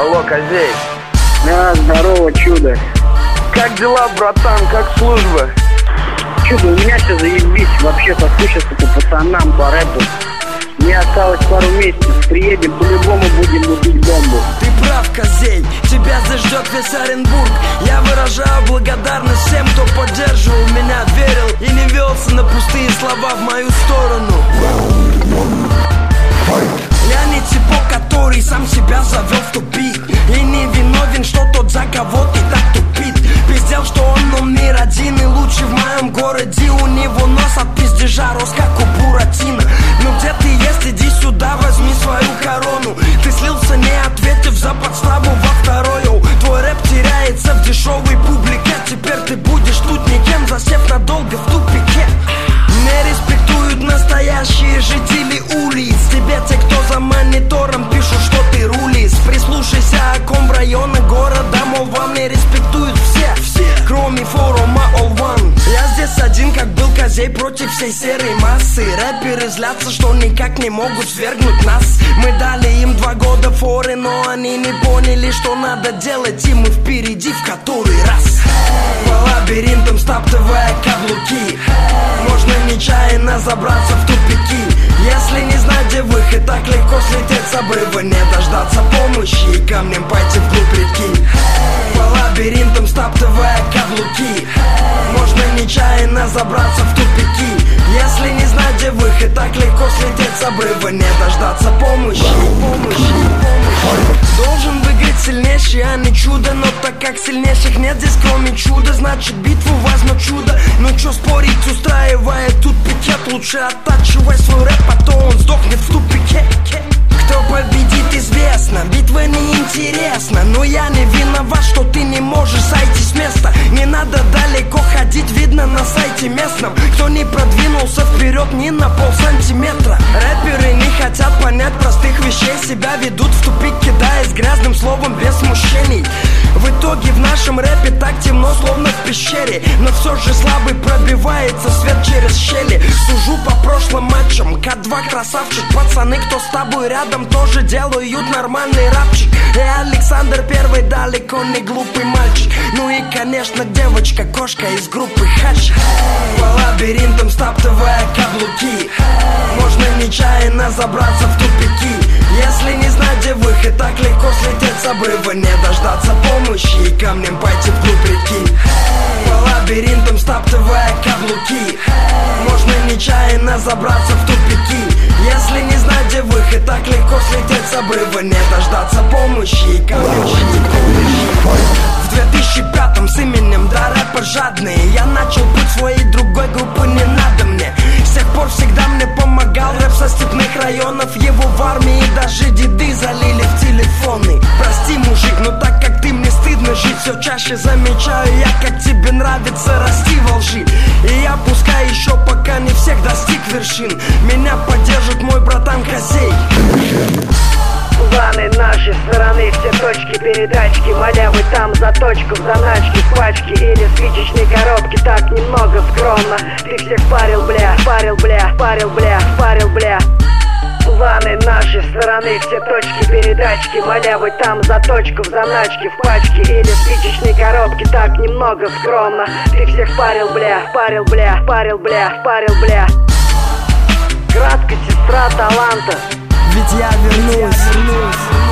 Алло, Козей. Да, здорово, чудо. Как дела, братан, как служба? Чудо, у меня все заебись. Вообще соскучился по пацанам, по рэпу. Мне осталось пару месяцев. Приедем, по-любому будем лупить бомбу. Ты прав, Козей, тебя заждет весь Оренбург. Я выражаю благодарность всем, кто поддерживал меня, верил и не велся на пустые слова в мою сторону. Я не типок, который сам себя завел в тупик и не виновен, что тот за кого ты так тупит. Пиздел, что он номер один и лучший в моем городе. У него нос от пиздежа рос, как у Буратино. Ну где ты есть, иди сюда, возьми свою корону. Ты слился, не ответив за подставу во вторую. Твой рэп теряется в дешевой публике. Теперь ты будешь тут никем, засев надолго в тупике. Не респектуют настоящие жители улиц. Тебе те, кто за монитором, пишут, что ты рулис. Прислушайся, о ком в районах города, мол, вам не респектуют все, кроме форума All One. Я здесь один, как был Козей, против всей серой массы. Рэперы злятся, что никак не могут свергнуть нас. Мы дали им 2 года форы, но они не поняли, что надо делать, и мы впереди в который раз. По лабиринтам стаптывая каблуки, можно нечаянно забраться в тупики. Если не знать, где выход, так легко слететь с обрыва. Не дождаться помощи и камнем пойти вглубь реки. По лабиринтам стаптывая каблуки, можно нечаянно забраться в тупики. Если не знать, где выход, так легко слететь с обрыва. Не дождаться помощи. Должен выиграть сильнейший, а не чудо. Но так как сильнейших нет здесь кроме чуда, значит битву возьмет чудо. Ну чё спорить, устраивая тут пикет. Лучше оттачивай свой рэп, а то он сдохнет в тупике. Кто победит, известно, битва неинтересна. Но я не виноват, что ты не можешь сойти с места. Не надо далеко ходить, видно на сайте местном. Кто не продвинулся вперед ни на полсантиметра. Рэперы не хотят понять простых вещей, себя ведут в тупик, кидаясь грязным словом без смущений. В итоге в нашем рэпе так темно, словно в пещере. Но все же слабый пробивается свет через щели. Сужу по прошлым матчам, К2 красавчик. Пацаны, кто с тобой рядом, тоже делают нормальный рапчик. И Александр Первый далеко не глупый мальчик. Ну и конечно девочка, кошка из группы Хач. По лабиринтам стаптывая каблуки, можно нечаянно забраться в тупики. Если не знать, где выход, так легко слететь с обрыва. Не дождаться помощи и камнем пойти вглубь реки. По лабиринтам стаптывая каблуки, можно нечаянно забраться в тупики. Если не знать, где выход, так легко слететь с обрыва. Не дождаться помощи и камнем пойти вглубь реки. В 2005-м с именем до рэпа жадные я начал путь своей другой группы «Не надо мне». С тех пор всегда мне помогал рэп со степных районов. Его в армии даже деды залили в телефоны. Прости, мужик, но так как ты мне стыдно жить, все чаще замечаю я, как тебе нравится расти во лжи. И я пускай еще пока не всех достиг вершин. Меня поддержит мой братан Козей. Планы нашей стороны, все точки передачки. Малявы там заточку в заначке, в пачке или спичечной коробке. Так немного скромно. Ты всех парил, бля, парил, бля, парил, бля, парил, бля. Планы нашей стороны, все точки передачки. Малявы там заточку в заначке, в пачке или спичечной коробке. Так немного скромно. Ты всех парил, бля, парил, бля, парил, бля, парил, бля. Краткая сестра таланта. Ведь я вернусь.